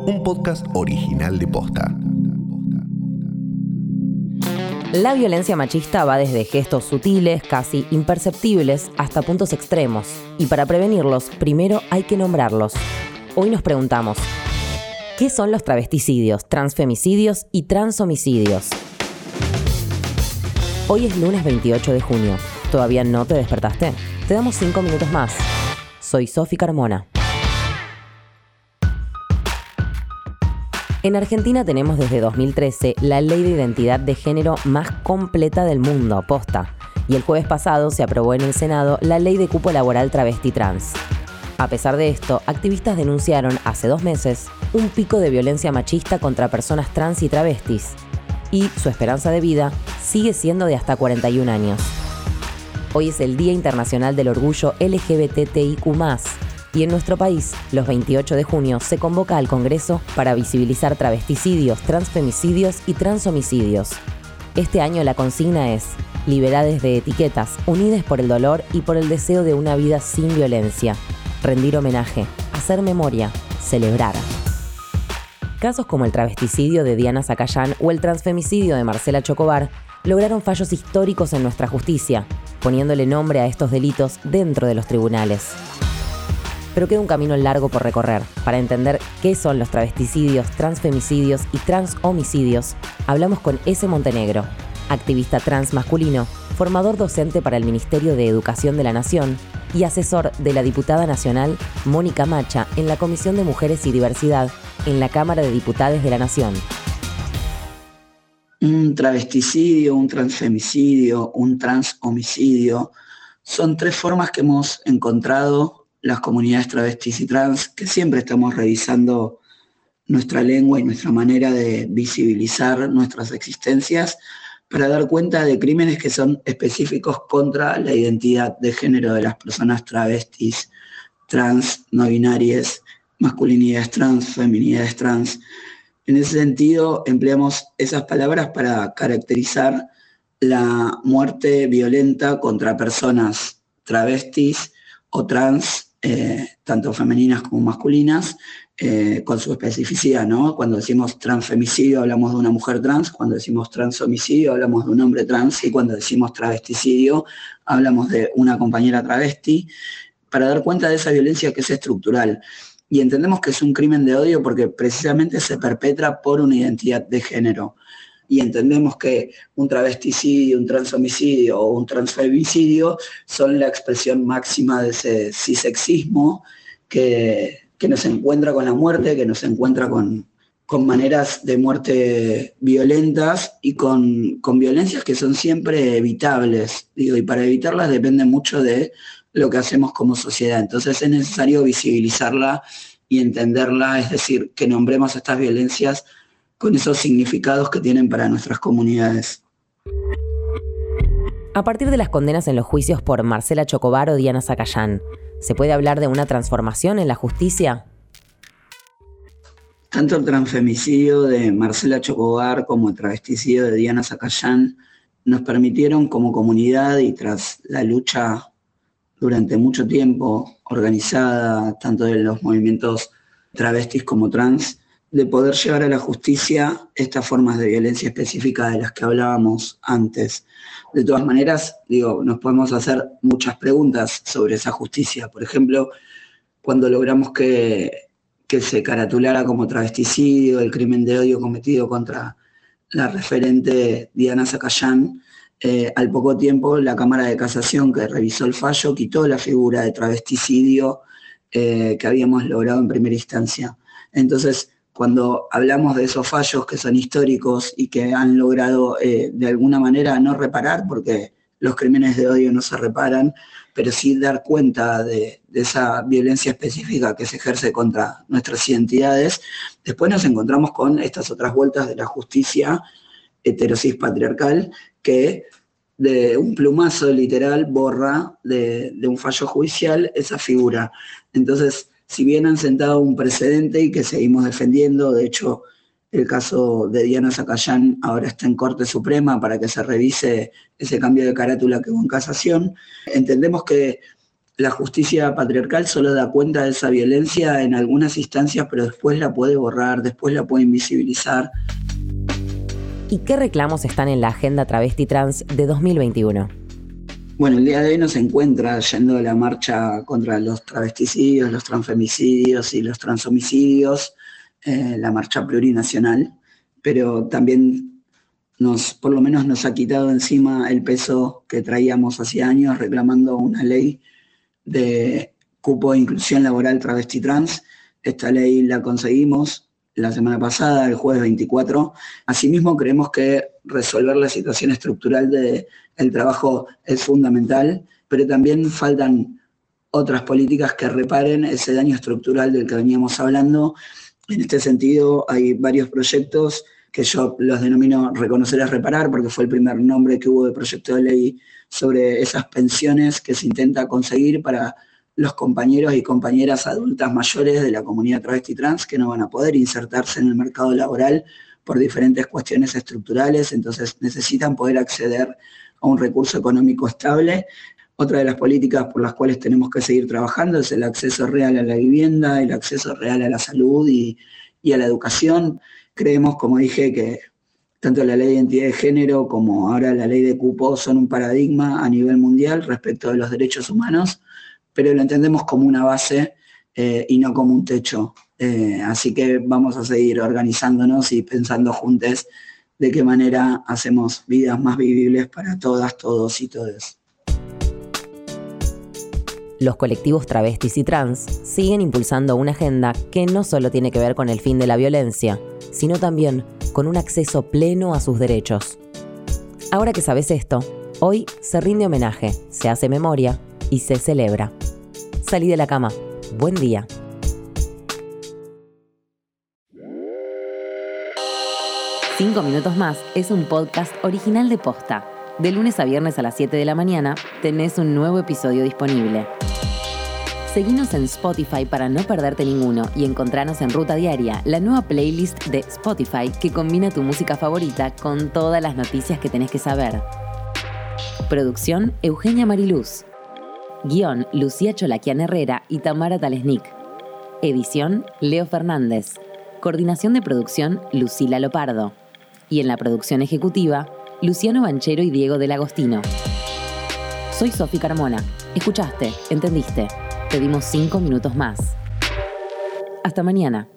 un podcast original de Posta. La violencia machista va desde gestos sutiles, casi imperceptibles, hasta puntos extremos. Y para prevenirlos, primero hay que nombrarlos. Hoy nos preguntamos, ¿qué son los travesticidios, transfemicidios y transhomicidios? Hoy es lunes 28 de junio. ¿Todavía no te despertaste? Te damos 5 minutos más. Soy Sofi Carmona. En Argentina tenemos desde 2013 la ley de identidad de género más completa del mundo, posta. Y el jueves pasado se aprobó en el Senado la ley de cupo laboral travesti trans. A pesar de esto, activistas denunciaron hace 2 meses un pico de violencia machista contra personas trans y travestis. Y su esperanza de vida sigue siendo de hasta 41 años. Hoy es el Día Internacional del Orgullo LGBTIQ+. Y en nuestro país, los 28 de junio, se convoca al Congreso para visibilizar travesticidios, transfemicidios y transhomicidios. Este año la consigna es liberades de etiquetas, unidas por el dolor y por el deseo de una vida sin violencia. Rendir homenaje, hacer memoria, celebrar. Casos como el travesticidio de Diana Zacayán o el transfemicidio de Marcela Chocobar lograron fallos históricos en nuestra justicia, poniéndole nombre a estos delitos dentro de los tribunales. Pero queda un camino largo por recorrer. Para entender qué son los travesticidios, transfemicidios y transhomicidios, hablamos con S. Montenegro, activista trans masculino, formador docente para el Ministerio de Educación de la Nación y asesor de la diputada nacional Mónica Macha en la Comisión de Mujeres y Diversidad en la Cámara de Diputados de la Nación. Un travesticidio, un transfemicidio, un transhomicidio son 3 formas que hemos encontrado las comunidades travestis y trans, que siempre estamos revisando nuestra lengua y nuestra manera de visibilizar nuestras existencias para dar cuenta de crímenes que son específicos contra la identidad de género de las personas travestis, trans, no binarias, masculinidades trans, feminidades trans. En ese sentido, empleamos esas palabras para caracterizar la muerte violenta contra personas travestis o trans, tanto femeninas como masculinas, con su especificidad, ¿no? Cuando decimos transfemicidio hablamos de una mujer trans, cuando decimos transhomicidio hablamos de un hombre trans y cuando decimos travesticidio hablamos de una compañera travesti, para dar cuenta de esa violencia que es estructural. Y entendemos que es un crimen de odio porque precisamente se perpetra por una identidad de género. Y entendemos que un travesticidio, un transhomicidio o un transfemicidio son la expresión máxima de ese cisexismo que nos encuentra con la muerte, que nos encuentra con maneras de muerte violentas y con violencias que son siempre evitables. Y para evitarlas depende mucho de lo que hacemos como sociedad. Entonces es necesario visibilizarla y entenderla, es decir, que nombremos estas violencias con esos significados que tienen para nuestras comunidades. A partir de las condenas en los juicios por Marcela Chocobar o Diana Zacayán, ¿se puede hablar de una transformación en la justicia? Tanto el transfemicidio de Marcela Chocobar como el travesticidio de Diana Zacayán nos permitieron como comunidad y tras la lucha durante mucho tiempo organizada, tanto de los movimientos travestis como trans, de poder llevar a la justicia estas formas de violencia específica de las que hablábamos antes. De todas maneras, nos podemos hacer muchas preguntas sobre esa justicia. Por ejemplo, cuando logramos que se caratulara como travesticidio el crimen de odio cometido contra la referente Diana Zacayán, al poco tiempo la Cámara de Casación, que revisó el fallo, quitó la figura de travesticidio que habíamos logrado en primera instancia. Entonces, cuando hablamos de esos fallos que son históricos y que han logrado de alguna manera no reparar, porque los crímenes de odio no se reparan, pero sí dar cuenta de esa violencia específica que se ejerce contra nuestras identidades, después nos encontramos con estas otras vueltas de la justicia heterosis patriarcal que de un plumazo literal borra de un fallo judicial esa figura. Entonces, si bien han sentado un precedente y que seguimos defendiendo, de hecho, el caso de Diana Zacayán ahora está en Corte Suprema para que se revise ese cambio de carátula que hubo en casación, entendemos que La justicia patriarcal solo da cuenta de esa violencia en algunas instancias, pero después la puede borrar, después la puede invisibilizar. ¿Y qué reclamos están en la agenda travesti trans de 2021? Bueno, el día de hoy nos encuentra yendo a la marcha contra los travesticidios, los transfemicidios y los transhomicidios, la marcha plurinacional, pero también por lo menos nos ha quitado encima el peso que traíamos hace años reclamando una ley de cupo de inclusión laboral travesti trans. Esta ley la conseguimos la semana pasada, el jueves 24. Asimismo, creemos que resolver la situación estructural del trabajo es fundamental, pero también faltan otras políticas que reparen ese daño estructural del que veníamos hablando. En este sentido, hay varios proyectos que yo los denomino Reconocer es Reparar, porque fue el primer nombre que hubo de proyecto de ley sobre esas pensiones que se intenta conseguir para los compañeros y compañeras adultas mayores de la comunidad travesti trans que no van a poder insertarse en el mercado laboral por diferentes cuestiones estructurales, entonces necesitan poder acceder a un recurso económico estable. Otra de las políticas por las cuales tenemos que seguir trabajando es el acceso real a la vivienda, el acceso real a la salud y a la educación. Creemos, como dije, que tanto la ley de identidad de género como ahora la ley de cupo son un paradigma a nivel mundial respecto de los derechos humanos, pero lo entendemos como una base y no como un techo. Así que vamos a seguir organizándonos y pensando juntos de qué manera hacemos vidas más vivibles para todas, todos y todes. Los colectivos travestis y trans siguen impulsando una agenda que no solo tiene que ver con el fin de la violencia, sino también con un acceso pleno a sus derechos. Ahora que sabes esto, hoy se rinde homenaje, se hace memoria y se celebra. Salí de la cama. Buen día. Cinco minutos más es un podcast original de Posta. De lunes a viernes a las 7 de la mañana tenés un nuevo episodio disponible. Seguinos en Spotify para no perderte ninguno y encontranos en Ruta Diaria, la nueva playlist de Spotify que combina tu música favorita con todas las noticias que tenés que saber. Producción Eugenia Mariluz. Guión Lucía Cholaquian Herrera y Tamara Talesnik. Edición Leo Fernández. Coordinación de producción Lucila Lopardo. Y en la producción ejecutiva Luciano Banchero y Diego del Agostino. Soy Sofi Carmona. Escuchaste, entendiste. Te dimos 5 minutos más. Hasta mañana.